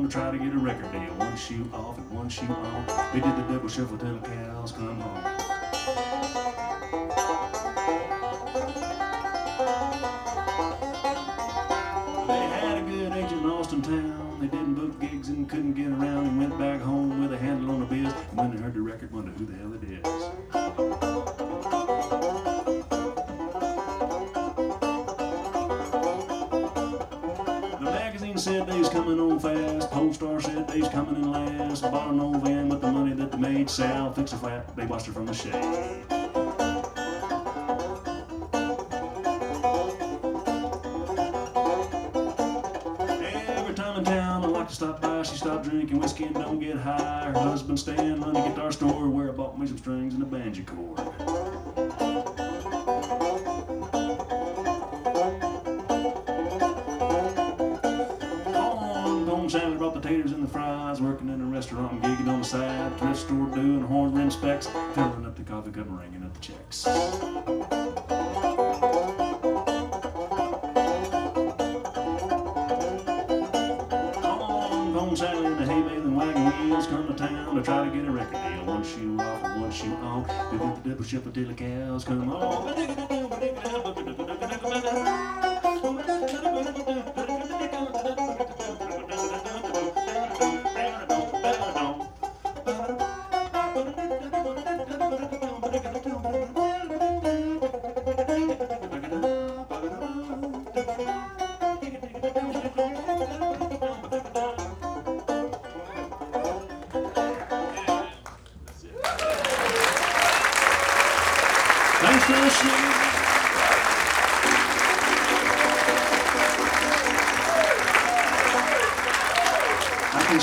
to try to get a record deal. One shoe off and one shoe on. They did the double shuffle till the cows come home. They had a good agent in Austin town. They didn't book gigs and couldn't get around, and went back home with a handle on the biz. And when they heard the record, wondered who the hell it is. Said they's coming on fast. Polestar said they's coming in last. Bought an old van with the money that they made. Sal fixed her flat, they watched her from the shade. Every time in town I like to stop by, she stopped drinking whiskey and don't get high. Her husband staying run a guitar store where I bought me some strings and a banjo cord. Sally brought the taters and the fries, working in a restaurant and gigging on the side, thrift store doing horn rim specs, filling up the coffee cup and ringing up the checks. Home Sally and the hay baling wagon wheels come to town to try to get a record deal. One shoe off and one shoe on. They did the double shuffle till the cows come home. Thanks for listening.